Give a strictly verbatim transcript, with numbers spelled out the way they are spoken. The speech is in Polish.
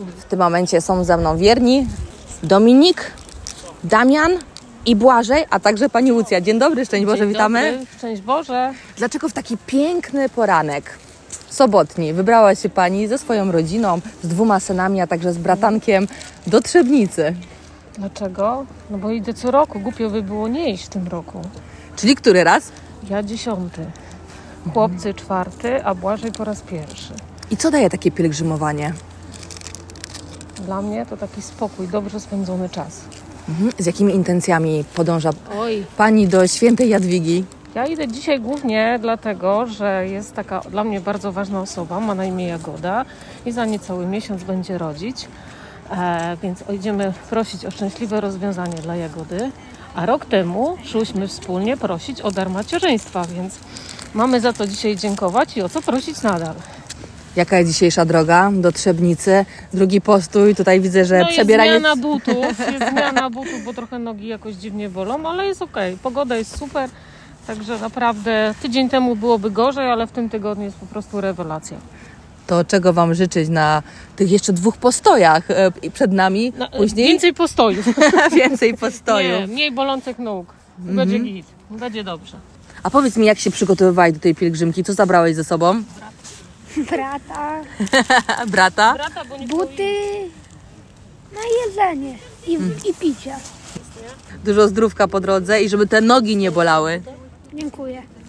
W tym momencie są ze mną wierni Dominik, Damian i Błażej, a także pani Łucja. Dzień dobry, szczęść Boże, Dzień witamy. Dobry, szczęść Boże. Dlaczego w taki piękny poranek sobotni wybrała się pani ze swoją rodziną, z dwoma synami, a także z bratankiem do Trzebnicy? Dlaczego? No bo idę co roku, głupio by było nie iść w tym roku. Czyli który raz? Ja dziesiąty, chłopcy czwarty, a Błażej po raz pierwszy. I co daje takie pielgrzymowanie? Dla mnie to taki spokój, dobrze spędzony czas. Mhm. Z jakimi intencjami podąża Oj, pani do świętej Jadwigi? ja idę dzisiaj głównie dlatego, że jest taka dla mnie bardzo ważna osoba, ma na imię Jagoda i za niecały miesiąc będzie rodzić. E, więc idziemy prosić o szczęśliwe rozwiązanie dla Jagody. A rok temu szłyśmy wspólnie prosić o dar macierzyństwa, więc mamy za to dzisiaj dziękować i o co prosić nadal. Jaka jest dzisiejsza droga do Trzebnicy? Drugi postój, tutaj widzę, że No przebieranie... jest zmiana butów, jest zmiana butów, bo trochę nogi jakoś dziwnie bolą, ale jest okej. Pogoda jest super, także naprawdę tydzień temu byłoby gorzej, ale w tym tygodniu jest po prostu rewelacja. To czego wam życzyć na tych jeszcze dwóch postojach e, i przed nami? No, Później Więcej postojów. więcej postojów. Nie, mniej bolących nóg. Będzie git, będzie dobrze. A powiedz mi, jak się przygotowywałeś do tej pielgrzymki? Co zabrałeś ze sobą? Brata, Brata? Brata, bo nie buty, no i jedzenie i, i picie. Dużo zdrówka po drodze i żeby te nogi nie bolały. Dziękuję.